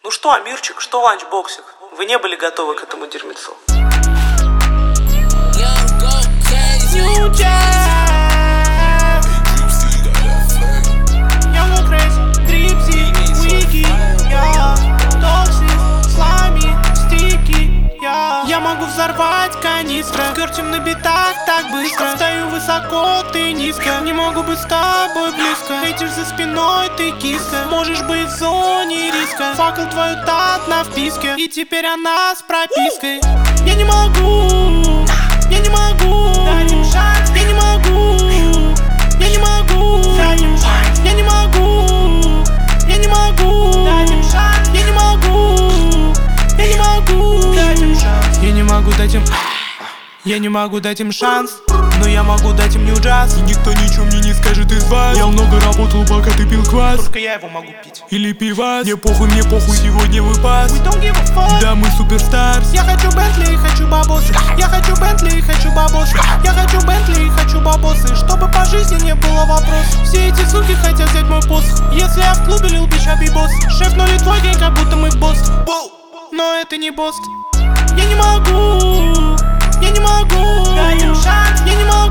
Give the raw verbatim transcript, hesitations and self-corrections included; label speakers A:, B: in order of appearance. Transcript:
A: Ну что, Амирчик, что ланчбоксик? Вы не были готовы к этому дерьмецу.
B: Я могу взорвать канистры, скорчим на битах так быстро. Стою высоко, ты низко, не могу быть с тобой близко. Хейтишь за спиной, ты киска, можешь быть в зоне риска. Факел твою тат на вписке, и теперь она с пропиской. Я не могу, я не могу, дать им шанс. Я не могу, я не могу, дать им шанс. Я не могу, я не могу, дать им шанс. Я не могу, я не могу, дать им шанс. Я не могу дать им, я не могу дать им шанс, но я могу дать им нью-джаз.
C: И никто ничего мне не скажет из вас. Я много работал, пока ты пил квас.
B: Только я его могу пить.
C: Или пивас. Мне похуй, мне похуй, сегодня выпас.
B: We don't give a fuck.
C: Да, мы суперстарс.
B: Я хочу Бентли, хочу бабосы. Я хочу Бентли, хочу бабосы. Я хочу Бентли, хочу бабосы. Чтобы по жизни не было вопросов. Все эти суки хотят взять мой посох. Если я в клубе Lil Bitch, I be boss. Шеф, ну ли твой гей, как будто мы босс. Но это не босс. Я не могу, я не могу, дай им шанс. Я не могу.